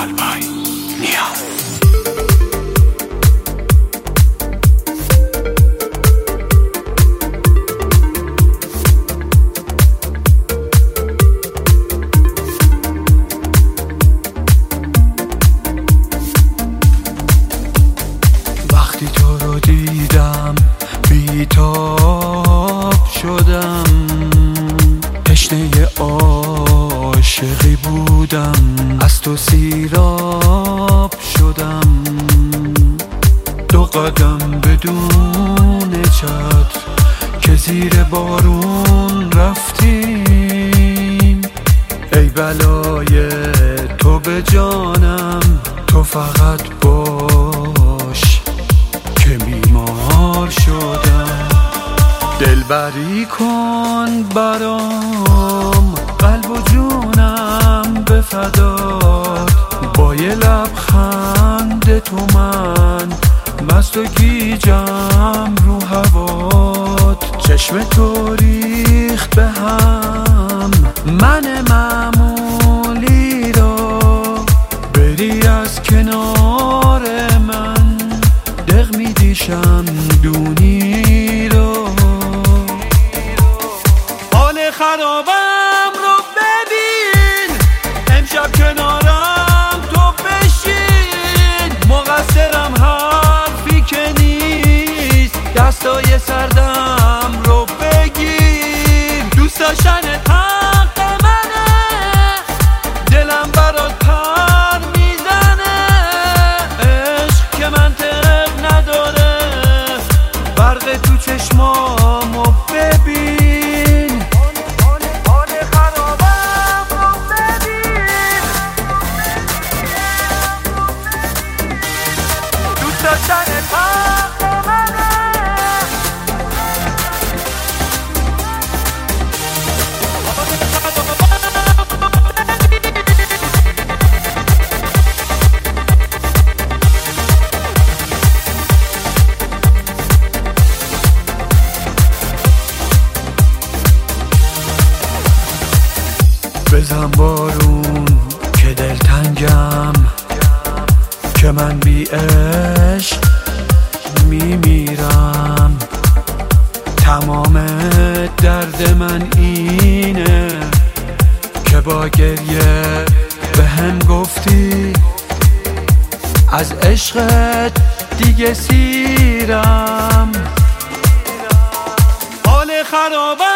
قلبای نیاز. وقتی تو رو دیدم بیتاب شدم، تشنه عاشقی بودم، از تو سیراب شدم. 2 قدم بدون چتر که زیر بارون رفتیم، ای بلای تو به جانم، تو فقط باش که بیمار شدم. دلبری کن برام، قلب و جونم به فدات، با یه لبخند تو من مست و گیجم رو هوات. چشم تو ریخت به هم من معمولی را، بری از کنار من دق میدیشم دونی رو. حال خرابم رو ببین، امشب کنارم تو بشین، مقصرم حرفی که نیست، دستای سردم رو بگیر. دوست داشتنت حق منه، دلم برات پر میزنه، عشق که منطق نداره، برق تو چشمامو ببین. حال خرابم رو ببین، دوست داشتنت حق منه. بزن بارون که دلتنگم، که من بی عشق میمیرم. تمام درد من اینه که با گریه به هم گفتی، از عشقت دیگه سیرم. حال خرابم